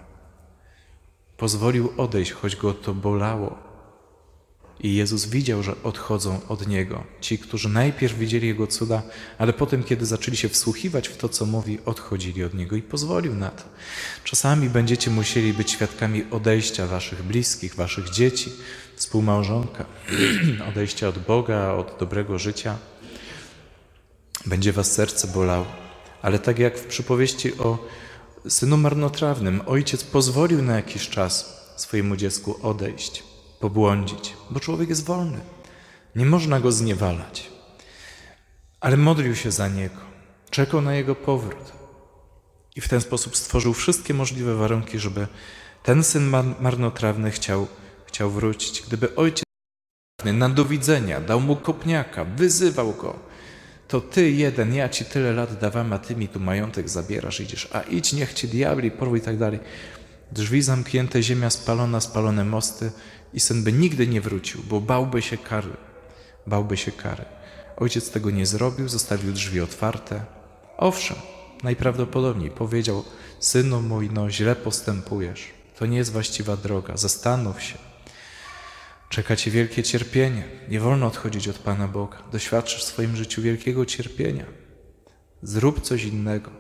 Pozwolił odejść, choć go to bolało. I Jezus widział, że odchodzą od Niego. Ci, którzy najpierw widzieli Jego cuda, ale potem, kiedy zaczęli się wsłuchiwać w to, co mówi, odchodzili od Niego i pozwolił na to. Czasami będziecie musieli być świadkami odejścia waszych bliskich, waszych dzieci, współmałżonka, odejścia od Boga, od dobrego życia. Będzie was serce bolało. Ale tak jak w przypowieści o synu marnotrawnym, ojciec pozwolił na jakiś czas swojemu dziecku odejść, pobłądzić, bo człowiek jest wolny. Nie można go zniewalać. Ale modlił się za niego, czekał na jego powrót i w ten sposób stworzył wszystkie możliwe warunki, żeby ten syn marnotrawny chciał wrócić. Gdyby ojciec na do widzenia dał mu kopniaka, wyzywał go, to ty jeden, ja ci tyle lat dawam, a ty mi tu majątek zabierasz, idziesz, a idź, niech ci diabli porwą i tak dalej. Drzwi zamknięte, ziemia spalona, spalone mosty i syn by nigdy nie wrócił, bo bałby się kary. Ojciec tego nie zrobił, zostawił drzwi otwarte. Owszem, najprawdopodobniej powiedział: synu mój, źle postępujesz, to nie jest właściwa droga, zastanów się. Czeka cię wielkie cierpienie, nie wolno odchodzić od Pana Boga. Doświadczysz w swoim życiu wielkiego cierpienia. Zrób coś innego.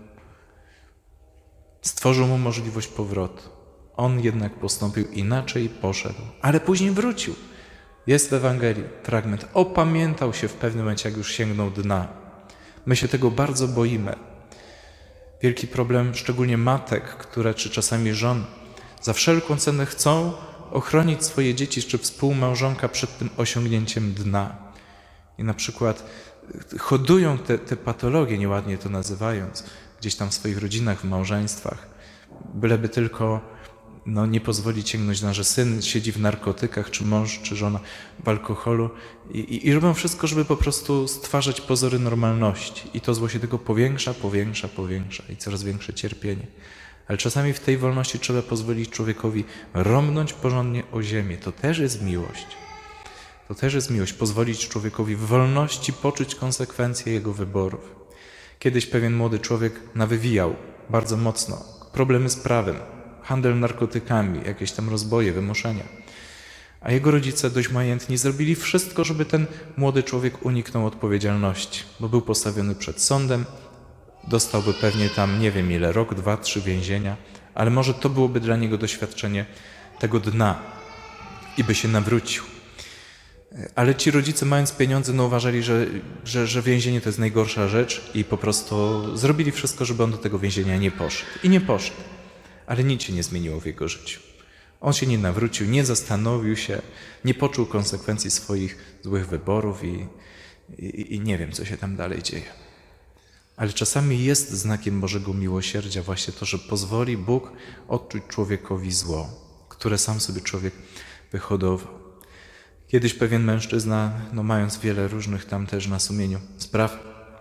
Stworzył mu możliwość powrotu. On jednak postąpił inaczej, poszedł, ale później wrócił. Jest w Ewangelii fragment. Opamiętał się w pewnym momencie, jak już sięgnął dna. My się tego bardzo boimy. Wielki problem, szczególnie matek, które, czy czasami żon, za wszelką cenę chcą ochronić swoje dzieci, czy współmałżonka przed tym osiągnięciem dna. I na przykład hodują te patologie, nieładnie to nazywając, gdzieś tam w swoich rodzinach, w małżeństwach, byleby tylko nie pozwolić sięgnąć na, że syn siedzi w narkotykach, czy mąż, czy żona w alkoholu i robią wszystko, żeby po prostu stwarzać pozory normalności. I to zło się tylko powiększa i coraz większe cierpienie. Ale czasami w tej wolności trzeba pozwolić człowiekowi rąbnąć porządnie o ziemię. To też jest miłość. To też jest miłość. Pozwolić człowiekowi w wolności poczuć konsekwencje jego wyborów. Kiedyś pewien młody człowiek nawywijał bardzo mocno. Problemy z prawem, handel narkotykami, jakieś tam rozboje, wymuszenia. A jego rodzice dość majętni zrobili wszystko, żeby ten młody człowiek uniknął odpowiedzialności, bo był postawiony przed sądem, dostałby pewnie tam nie wiem ile, rok, 2, 3 więzienia, ale może to byłoby dla niego doświadczenie tego dna i by się nawrócił. Ale ci rodzice, mając pieniądze, uważali, że więzienie to jest najgorsza rzecz i po prostu zrobili wszystko, żeby on do tego więzienia nie poszedł. I nie poszedł. Ale nic się nie zmieniło w jego życiu. On się nie nawrócił, nie zastanowił się, nie poczuł konsekwencji swoich złych wyborów i nie wiem, co się tam dalej dzieje. Ale czasami jest znakiem Bożego miłosierdzia właśnie to, że pozwoli Bóg odczuć człowiekowi zło, które sam sobie człowiek wyhodował. Kiedyś pewien mężczyzna, mając wiele różnych tam też na sumieniu spraw,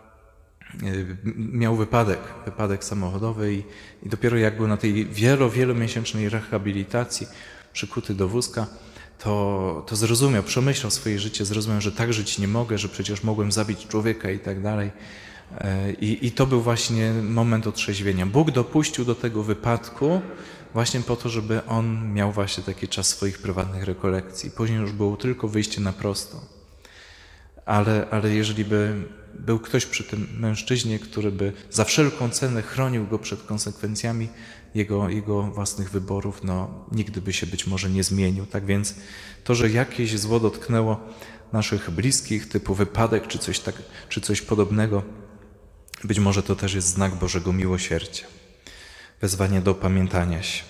miał wypadek samochodowy i dopiero jak był na tej wielomiesięcznej rehabilitacji przykuty do wózka, to zrozumiał, przemyślał swoje życie, zrozumiał, że tak żyć nie mogę, że przecież mogłem zabić człowieka i tak dalej. I to był właśnie moment otrzeźwienia. Bóg dopuścił do tego wypadku właśnie po to, żeby on miał właśnie taki czas swoich prywatnych rekolekcji. Później już było tylko wyjście na prosto. Ale jeżeli by był ktoś przy tym mężczyźnie, który by za wszelką cenę chronił go przed konsekwencjami jego własnych wyborów, nigdy by się być może nie zmienił. Tak więc to, że jakieś zło dotknęło naszych bliskich, typu wypadek czy coś podobnego, być może to też jest znak Bożego miłosierdzia. Wezwanie do opamiętania się.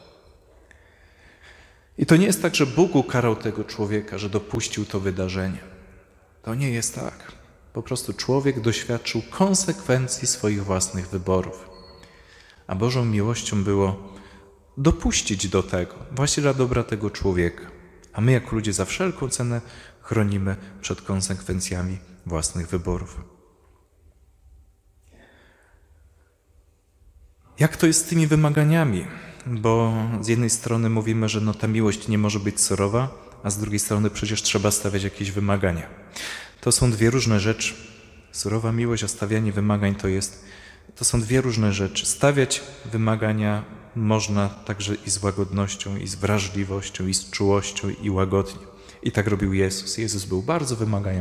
I to nie jest tak, że Bóg ukarał tego człowieka, że dopuścił to wydarzenie. To nie jest tak. Po prostu człowiek doświadczył konsekwencji swoich własnych wyborów. A Bożą miłością było dopuścić do tego, właśnie dla dobra tego człowieka. A my jako ludzie za wszelką cenę chronimy przed konsekwencjami własnych wyborów. Jak to jest z tymi wymaganiami? Bo z jednej strony mówimy, że ta miłość nie może być surowa, a z drugiej strony przecież trzeba stawiać jakieś wymagania. To są dwie różne rzeczy. Surowa miłość, a stawianie wymagań to są dwie różne rzeczy. Stawiać wymagania można także i z łagodnością, i z wrażliwością, i z czułością, i łagodnie. I tak robił Jezus. Jezus był bardzo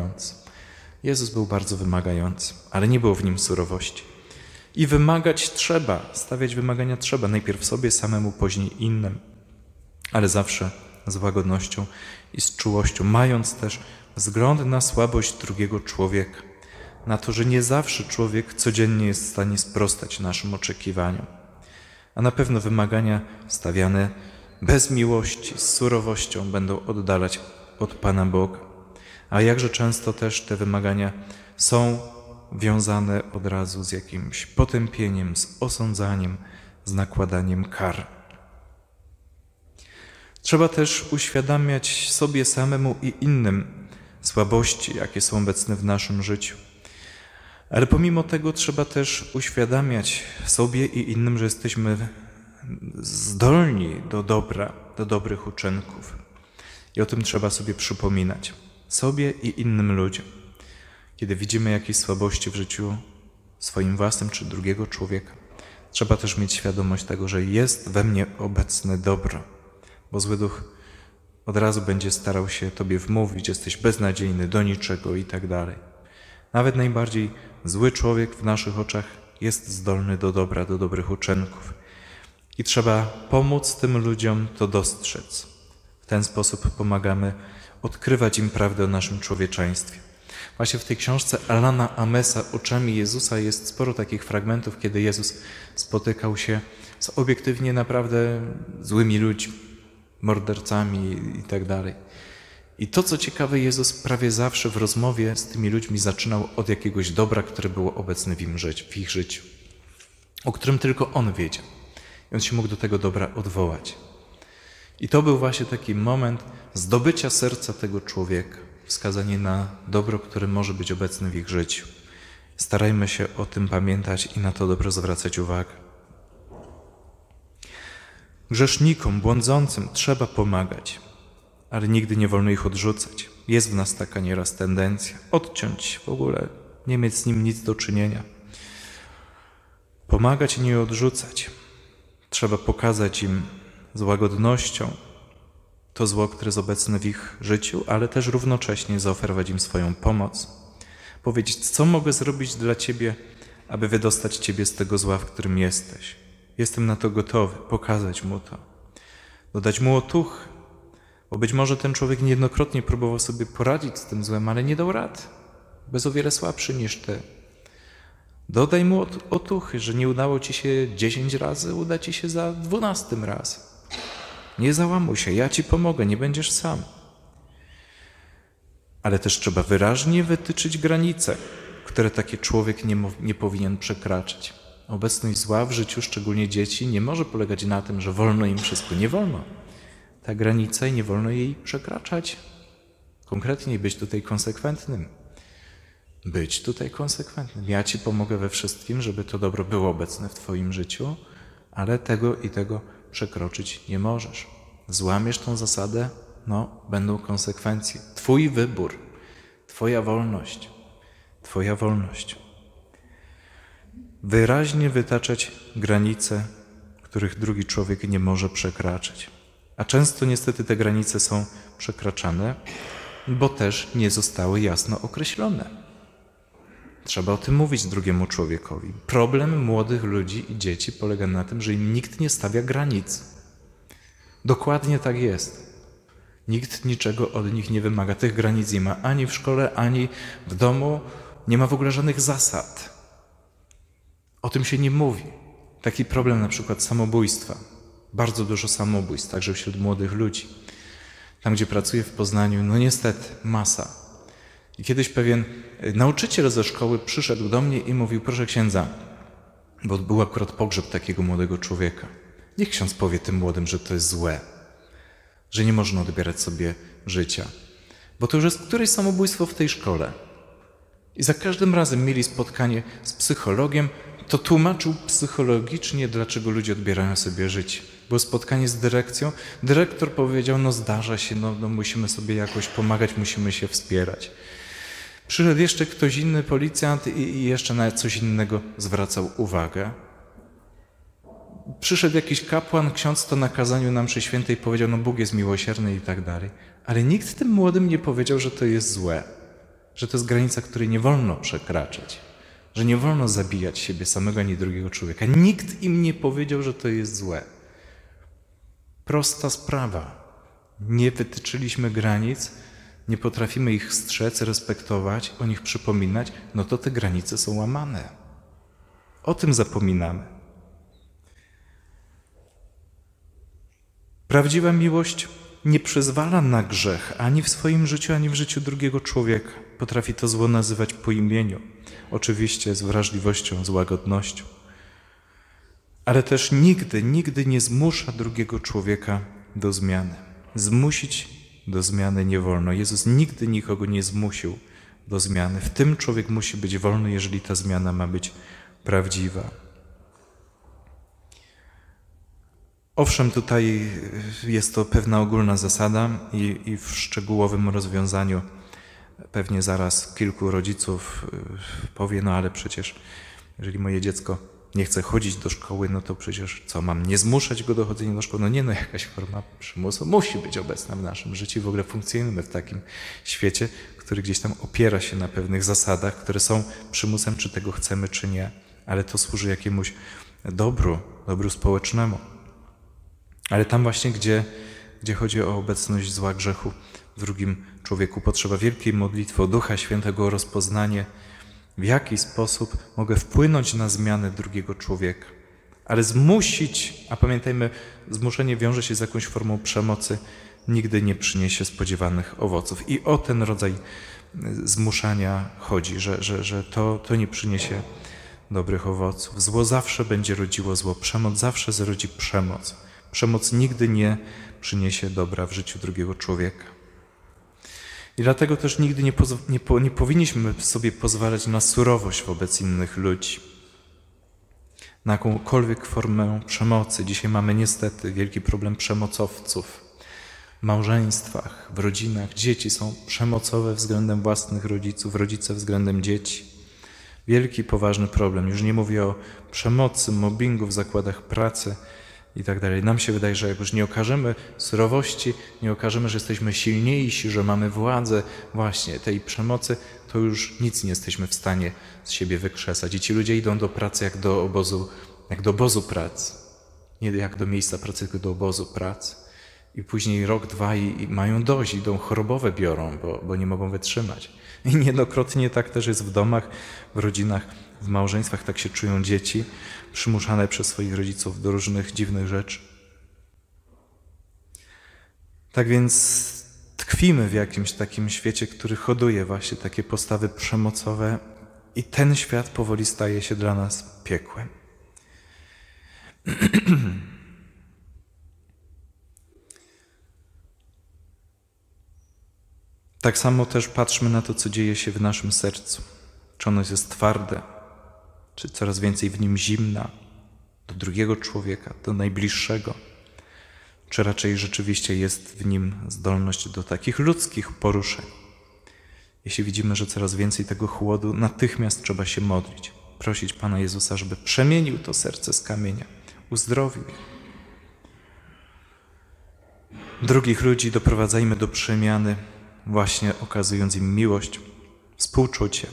wymagający, ale nie było w nim surowości. I wymagać trzeba, stawiać wymagania trzeba, najpierw sobie samemu, później innym, ale zawsze z łagodnością i z czułością, mając też wzgląd na słabość drugiego człowieka, na to, że nie zawsze człowiek codziennie jest w stanie sprostać naszym oczekiwaniom. A na pewno wymagania stawiane bez miłości, z surowością będą oddalać od Pana Boga. A jakże często też te wymagania są wiązane od razu z jakimś potępieniem, z osądzaniem, z nakładaniem kar. Trzeba też uświadamiać sobie samemu i innym słabości, jakie są obecne w naszym życiu. Ale pomimo tego trzeba też uświadamiać sobie i innym, że jesteśmy zdolni do dobra, do dobrych uczynków. I o tym trzeba sobie przypominać. Sobie i innym ludziom. Kiedy widzimy jakieś słabości w życiu swoim własnym czy drugiego człowieka, trzeba też mieć świadomość tego, że jest we mnie obecne dobro, bo zły duch od razu będzie starał się tobie wmówić, jesteś beznadziejny, do niczego i tak dalej. Nawet najbardziej zły człowiek w naszych oczach jest zdolny do dobra, do dobrych uczynków. I trzeba pomóc tym ludziom to dostrzec. W ten sposób pomagamy odkrywać im prawdę o naszym człowieczeństwie. Właśnie w tej książce Alana Amesa Oczami Jezusa jest sporo takich fragmentów, kiedy Jezus spotykał się z obiektywnie naprawdę złymi ludźmi, mordercami i tak dalej. I to, co ciekawe, Jezus prawie zawsze w rozmowie z tymi ludźmi zaczynał od jakiegoś dobra, które było obecne w ich życiu, o którym tylko On wiedział. I On się mógł do tego dobra odwołać. I to był właśnie taki moment zdobycia serca tego człowieka, wskazanie na dobro, które może być obecne w ich życiu. Starajmy się o tym pamiętać i na to dobro zwracać uwagę. Grzesznikom, błądzącym trzeba pomagać, ale nigdy nie wolno ich odrzucać. Jest w nas taka nieraz tendencja odciąć, w ogóle nie mieć z nim nic do czynienia. Pomagać i nie odrzucać. Trzeba pokazać im z łagodnością to zło, które jest obecne w ich życiu, ale też równocześnie zaoferować im swoją pomoc. Powiedzieć, co mogę zrobić dla Ciebie, aby wydostać Ciebie z tego zła, w którym jesteś. Jestem na to gotowy, pokazać mu to. Dodać mu otuchy, bo być może ten człowiek niejednokrotnie próbował sobie poradzić z tym złem, ale nie dał rady, bo jest o wiele słabszy niż Ty. Dodaj mu otuchy, że nie udało Ci się 10 razy, uda Ci się za 12 razem. Nie załamuj się, ja ci pomogę, nie będziesz sam. Ale też trzeba wyraźnie wytyczyć granice, które taki człowiek nie powinien przekraczać. Obecność zła w życiu, szczególnie dzieci, nie może polegać na tym, że wolno im wszystko. Nie wolno. Ta granica i nie wolno jej przekraczać. Konkretnie być tutaj konsekwentnym. Być tutaj konsekwentnym. Ja ci pomogę we wszystkim, żeby to dobro było obecne w twoim życiu, ale tego i tego przekroczyć nie możesz. Złamiesz tą zasadę, będą konsekwencje. Twój wybór, twoja wolność, twoja wolność. Wyraźnie wytaczać granice, których drugi człowiek nie może przekraczać. A często niestety te granice są przekraczane, bo też nie zostały jasno określone. Trzeba o tym mówić drugiemu człowiekowi. Problem młodych ludzi i dzieci polega na tym, że im nikt nie stawia granic. Dokładnie tak jest. Nikt niczego od nich nie wymaga. Tych granic nie ma ani w szkole, ani w domu. Nie ma w ogóle żadnych zasad. O tym się nie mówi. Taki problem na przykład samobójstwa. Bardzo dużo samobójstw, także wśród młodych ludzi. Tam, gdzie pracuję w Poznaniu, niestety, masa. I kiedyś pewien nauczyciel ze szkoły przyszedł do mnie i mówił: proszę księdza, bo był akurat pogrzeb takiego młodego człowieka. Niech ksiądz powie tym młodym, że to jest złe, że nie można odbierać sobie życia, bo to już jest któreś samobójstwo w tej szkole. I za każdym razem mieli spotkanie z psychologiem, to tłumaczył psychologicznie, dlaczego ludzie odbierają sobie życie. Było spotkanie z dyrekcją, dyrektor powiedział: zdarza się, musimy sobie jakoś pomagać, musimy się wspierać. Przyszedł jeszcze ktoś inny, policjant, i jeszcze na coś innego zwracał uwagę. Przyszedł jakiś kapłan, ksiądz to na kazaniu na mszy świętej powiedział: Bóg jest miłosierny i tak dalej. Ale nikt tym młodym nie powiedział, że to jest złe, że to jest granica, której nie wolno przekraczać, że nie wolno zabijać siebie samego ani drugiego człowieka. Nikt im nie powiedział, że to jest złe. Prosta sprawa. Nie wytyczyliśmy granic, nie potrafimy ich strzec, respektować, o nich przypominać, to te granice są łamane. O tym zapominamy. Prawdziwa miłość nie przyzwala na grzech ani w swoim życiu, ani w życiu drugiego człowieka. Potrafi to zło nazywać po imieniu. Oczywiście z wrażliwością, z łagodnością. Ale też nigdy nie zmusza drugiego człowieka do zmiany. Zmusić do zmiany nie wolno. Jezus nigdy nikogo nie zmusił do zmiany. W tym człowiek musi być wolny, jeżeli ta zmiana ma być prawdziwa. Owszem, tutaj jest to pewna ogólna zasada i w szczegółowym rozwiązaniu pewnie zaraz kilku rodziców powie: ale przecież jeżeli moje dziecko nie chce chodzić do szkoły, to przecież co, mam nie zmuszać go do chodzenia do szkoły? Jakaś forma przymusu musi być obecna w naszym życiu i w ogóle funkcjonujemy w takim świecie, który gdzieś tam opiera się na pewnych zasadach, które są przymusem, czy tego chcemy, czy nie, ale to służy jakiemuś dobru społecznemu. Ale tam właśnie, gdzie chodzi o obecność zła, grzechu w drugim człowieku, potrzeba wielkiej modlitwy o Ducha Świętego, o rozpoznanie, w jaki sposób mogę wpłynąć na zmianę drugiego człowieka. Ale zmusić, a pamiętajmy, zmuszenie wiąże się z jakąś formą przemocy, nigdy nie przyniesie spodziewanych owoców. I o ten rodzaj zmuszania chodzi, że to nie przyniesie dobrych owoców. Zło zawsze będzie rodziło zło, przemoc zawsze zrodzi przemoc. Przemoc nigdy nie przyniesie dobra w życiu drugiego człowieka. I dlatego też nigdy nie powinniśmy sobie pozwalać na surowość wobec innych ludzi, na jakąkolwiek formę przemocy. Dzisiaj mamy niestety wielki problem przemocowców w małżeństwach, w rodzinach. Dzieci są przemocowe względem własnych rodziców, rodzice względem dzieci. Wielki, poważny problem. Już nie mówię o przemocy, mobbingu w zakładach pracy i tak dalej. Nam się wydaje, że jak już nie okażemy surowości, nie okażemy, że jesteśmy silniejsi, że mamy władzę właśnie tej przemocy, to już nic nie jesteśmy w stanie z siebie wykrzesać. I ci ludzie idą do pracy jak do obozu pracy. Nie jak do miejsca pracy, tylko do obozu pracy. I później rok, dwa i mają dość, idą chorobowe biorą, bo nie mogą wytrzymać. I niejednokrotnie tak też jest w domach, w rodzinach, w małżeństwach. Tak się czują dzieci, przymuszane przez swoich rodziców do różnych dziwnych rzeczy. Tak więc tkwimy w jakimś takim świecie, który hoduje właśnie takie postawy przemocowe i ten świat powoli staje się dla nas piekłem. Tak samo też patrzmy na to, co dzieje się w naszym sercu. Czy ono jest twarde, czy coraz więcej w nim zimna do drugiego człowieka, do najbliższego, czy raczej rzeczywiście jest w nim zdolność do takich ludzkich poruszeń. Jeśli widzimy, że coraz więcej tego chłodu, natychmiast trzeba się modlić, prosić Pana Jezusa, żeby przemienił to serce z kamienia, uzdrowił je. Drugich ludzi doprowadzajmy do przemiany, właśnie okazując im miłość, współczucie,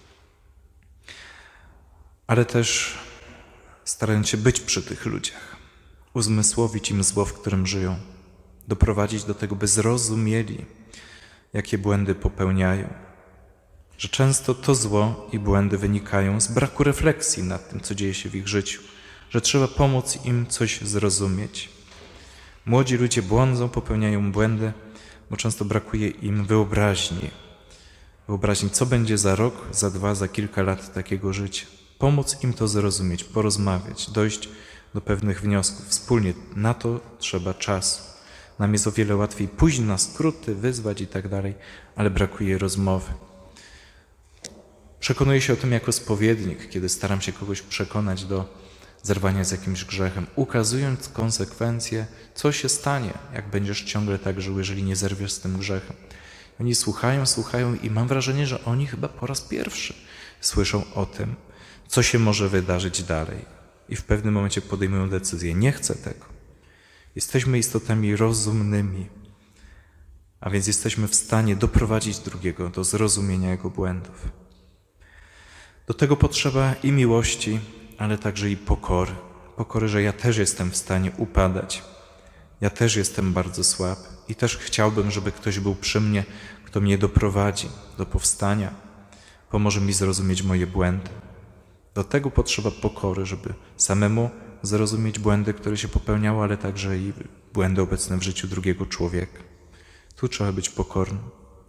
ale też starając się być przy tych ludziach, uzmysłowić im zło, w którym żyją, doprowadzić do tego, by zrozumieli, jakie błędy popełniają, że często to zło i błędy wynikają z braku refleksji nad tym, co dzieje się w ich życiu, że trzeba pomóc im coś zrozumieć. Młodzi ludzie błądzą, popełniają błędy, bo często brakuje im wyobraźni, co będzie za rok, za 2, za kilka lat takiego życia. Pomóc im to zrozumieć, porozmawiać, dojść do pewnych wniosków. Wspólnie na to trzeba czasu. Nam jest o wiele łatwiej pójść na skróty, wyzwać i tak dalej, ale brakuje rozmowy. Przekonuję się o tym jako spowiednik, kiedy staram się kogoś przekonać do zerwania z jakimś grzechem, ukazując konsekwencje, co się stanie, jak będziesz ciągle tak żył, jeżeli nie zerwiesz z tym grzechem. Oni słuchają i mam wrażenie, że oni chyba po raz pierwszy słyszą o tym, co się może wydarzyć dalej. I w pewnym momencie podejmują decyzję. Nie chcę tego. Jesteśmy istotami rozumnymi, a więc jesteśmy w stanie doprowadzić drugiego do zrozumienia jego błędów. Do tego potrzeba i miłości, ale także i pokory. Pokory, że ja też jestem w stanie upadać. Ja też jestem bardzo słaby i też chciałbym, żeby ktoś był przy mnie, kto mnie doprowadzi do powstania, pomoże mi zrozumieć moje błędy. Do tego potrzeba pokory, żeby samemu zrozumieć błędy, które się popełniało, ale także i błędy obecne w życiu drugiego człowieka. Tu trzeba być pokornym.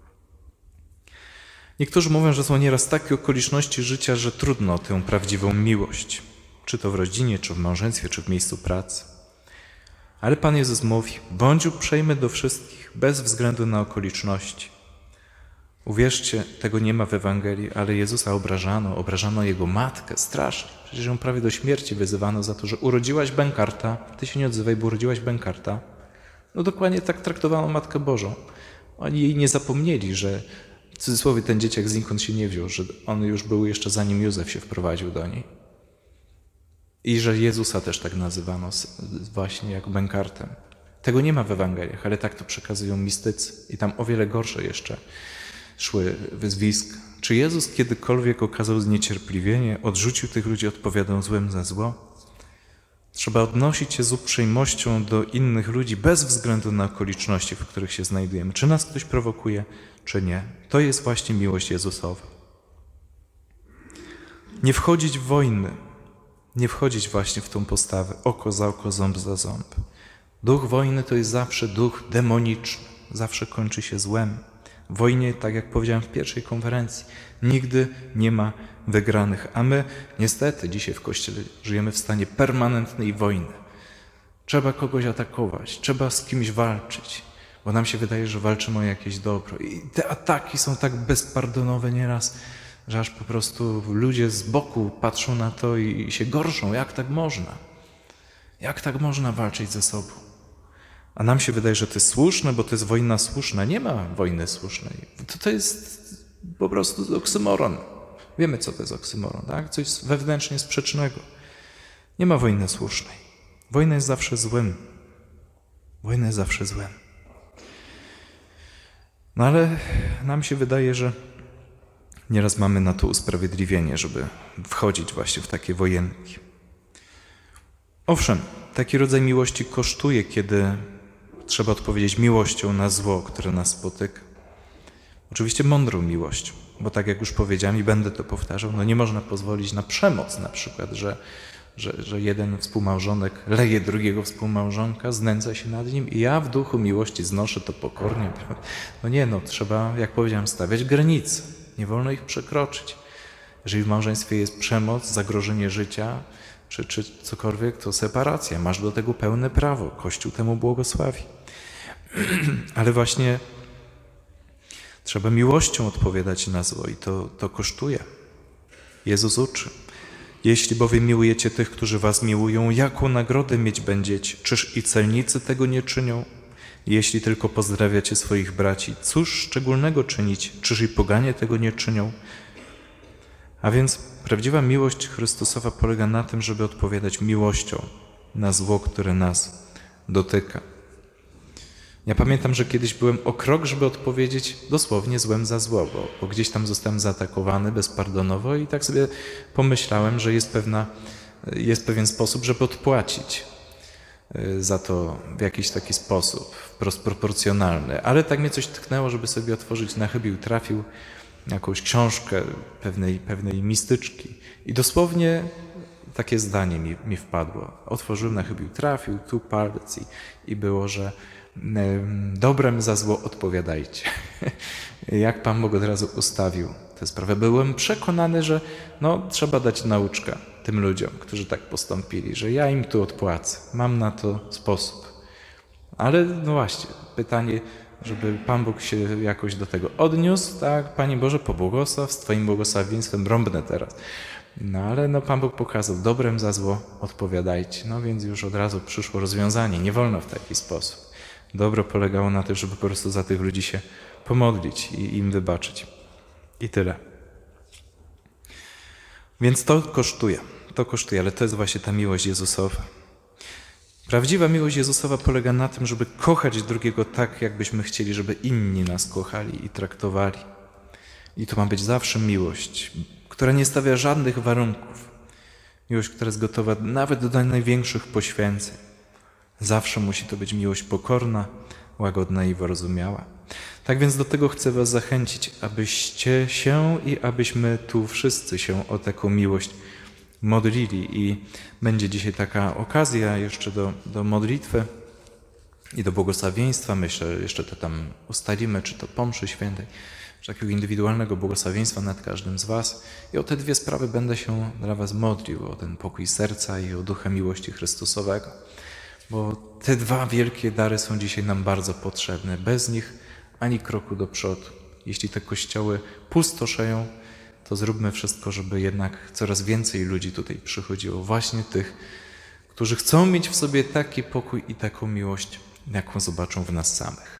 Niektórzy mówią, że są nieraz takie okoliczności życia, że trudno o tę prawdziwą miłość, czy to w rodzinie, czy w małżeństwie, czy w miejscu pracy. Ale Pan Jezus mówi, bądź uprzejmy do wszystkich, bez względu na okoliczności. Uwierzcie, tego nie ma w Ewangelii, ale Jezusa obrażano Jego matkę, strasznie. Przecież ją prawie do śmierci wyzywano za to, że urodziłaś bękarta, ty się nie odzywaj, bo urodziłaś bękarta. No dokładnie tak traktowano Matkę Bożą. Oni jej nie zapomnieli, że w cudzysłowie ten dzieciak znikąd się nie wziął, że on już był jeszcze zanim Józef się wprowadził do niej. I że Jezusa też tak nazywano właśnie jak bękartem. Tego nie ma w Ewangeliach, ale tak to przekazują mistycy. I tam o wiele gorsze jeszcze szły wyzwiska. Czy Jezus kiedykolwiek okazał zniecierpliwienie, odrzucił tych ludzi, odpowiadał złem za zło? Trzeba odnosić się z uprzejmością do innych ludzi bez względu na okoliczności, w których się znajdujemy. Czy nas ktoś prowokuje, czy nie. To jest właśnie miłość Jezusowa. Nie wchodzić w wojny, nie wchodzić właśnie w tą postawę oko za oko, ząb za ząb. Duch wojny to jest zawsze duch demoniczny, zawsze kończy się złem. W wojnie, tak jak powiedziałem w pierwszej konferencji, nigdy nie ma wygranych, a my niestety dzisiaj w Kościele żyjemy w stanie permanentnej wojny. Trzeba kogoś atakować, trzeba z kimś walczyć, bo nam się wydaje, że walczymy o jakieś dobro. I te ataki są tak bezpardonowe nieraz, że aż po prostu ludzie z boku patrzą na to i się gorszą. Jak tak można? Jak tak można walczyć ze sobą? A nam się wydaje, że to jest słuszne, bo to jest wojna słuszna. Nie ma wojny słusznej. To jest po prostu oksymoron. Wiemy, co to jest oksymoron, tak? Coś wewnętrznie sprzecznego. Nie ma wojny słusznej. Wojna jest zawsze złem. Wojna jest zawsze złem. No ale nam się wydaje, że nieraz mamy na to usprawiedliwienie, żeby wchodzić właśnie w takie wojenki. Owszem, taki rodzaj miłości kosztuje, kiedy trzeba odpowiedzieć miłością na zło, które nas spotyka. Oczywiście mądrą miłością, bo tak jak już powiedziałem i będę to powtarzał, no nie można pozwolić na przemoc na przykład, że że jeden współmałżonek leje drugiego współmałżonka, znęca się nad nim i ja w duchu miłości znoszę to pokornie. No nie, no trzeba, jak powiedziałem, stawiać granice. Nie wolno ich przekroczyć. Jeżeli w małżeństwie jest przemoc, zagrożenie życia, czy cokolwiek, to separacja. Masz do tego pełne prawo. Kościół temu błogosławi. Ale właśnie trzeba miłością odpowiadać na zło i to kosztuje. Jezus uczy. Jeśli bowiem miłujecie tych, którzy was miłują, jaką nagrodę mieć będziecie? Czyż i celnicy tego nie czynią? Jeśli tylko pozdrawiacie swoich braci, cóż szczególnego czynić? Czyż i poganie tego nie czynią? A więc prawdziwa miłość Chrystusowa polega na tym, żeby odpowiadać miłością na zło, które nas dotyka. Ja pamiętam, że kiedyś byłem o krok, żeby odpowiedzieć dosłownie złem za zło, bo gdzieś tam zostałem zaatakowany bezpardonowo i tak sobie pomyślałem, że jest pewien sposób, żeby odpłacić za to w jakiś taki sposób, wprost proporcjonalny. Ale tak mnie coś tknęło, żeby sobie otworzyć na chybił, trafił jakąś książkę pewnej mistyczki. I dosłownie takie zdanie mi wpadło. Otworzyłem na chybił, trafił, tu palec i było, że dobrem za zło odpowiadajcie. Jak Pan Bóg od razu ustawił tę sprawę. Byłem przekonany, że trzeba dać nauczkę tym ludziom, którzy tak postąpili, że ja im tu odpłacę. Mam na to sposób. Ale no właśnie, pytanie, żeby Pan Bóg się jakoś do tego odniósł, tak? Panie Boże, pobłogosław, z Twoim błogosławieństwem rąbnę teraz. No ale Pan Bóg pokazał, dobrem za zło odpowiadajcie. No więc już od razu przyszło rozwiązanie. Nie wolno w taki sposób. Dobro polegało na tym, żeby po prostu za tych ludzi się pomodlić i im wybaczyć. I tyle. Więc to kosztuje, ale to jest właśnie ta miłość Jezusowa. Prawdziwa miłość Jezusowa polega na tym, żeby kochać drugiego tak, jakbyśmy chcieli, żeby inni nas kochali i traktowali. I to ma być zawsze miłość, która nie stawia żadnych warunków. Miłość, która jest gotowa nawet do największych poświęceń. Zawsze musi to być miłość pokorna, łagodna i wyrozumiała. Tak więc do tego chcę was zachęcić, abyście się i abyśmy tu wszyscy się o taką miłość modlili. I będzie dzisiaj taka okazja jeszcze do modlitwy i do błogosławieństwa. Myślę, jeszcze to tam ustalimy, czy to po mszy świętej, czy takiego indywidualnego błogosławieństwa nad każdym z was. I o te dwie sprawy będę się dla was modlił, o ten pokój serca i o ducha miłości Chrystusowego. Bo te dwa wielkie dary są dzisiaj nam bardzo potrzebne. Bez nich ani kroku do przodu. Jeśli te kościoły pustoszeją, to zróbmy wszystko, żeby jednak coraz więcej ludzi tutaj przychodziło. Właśnie tych, którzy chcą mieć w sobie taki pokój i taką miłość, jaką zobaczą w nas samych.